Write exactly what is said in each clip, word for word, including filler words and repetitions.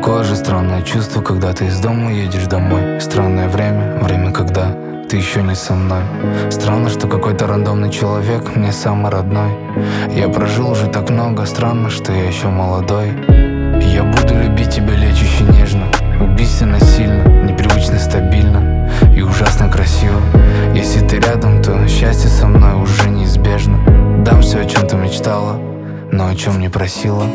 Такое же странное чувство, когда ты из дома едешь домой. Странное время, время, когда ты еще не со мной. Странно, что какой-то рандомный человек мне самый родной. Я прожил уже так много, странно, что я еще молодой. Я буду любить тебя лечуще нежно, убийственно сильно, непривычно стабильно и ужасно красиво. Если ты рядом, то счастье со мной уже неизбежно. Дам все, о чем ты мечтала, но о чем не просила.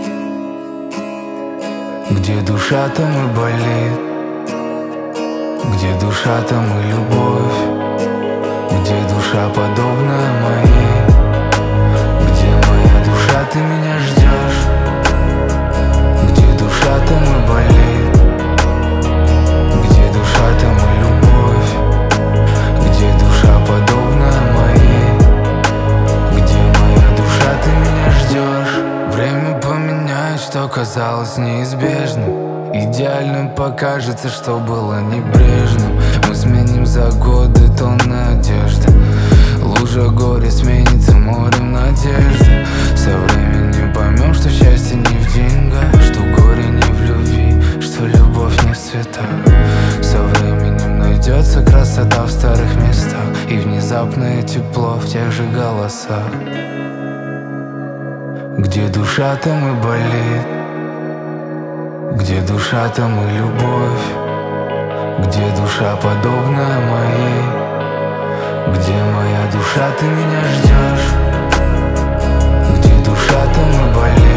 Где душа, там и болит, где душа, там и любовь, где душа подобная моей, где моя душа, ты меня ждешь, где душа, там и болит, где душа, там и любовь, где душа подобная моей, где моя душа, ты меня ждешь. Время поменяет, что казалось неизбежным, идеальным покажется, что было небрежным. Мы сменим за годы тонны одежды, лужа горя сменится морем надежды. Со временем поймем, что счастье не в деньгах, что горе не в любви, что любовь не в цветах. Со временем найдется красота в старых местах и внезапное тепло в тех же голосах. Где душа, там и болит, где душа, там и любовь, где душа подобная моей, где моя душа, ты меня ждешь, где душа, там и болит.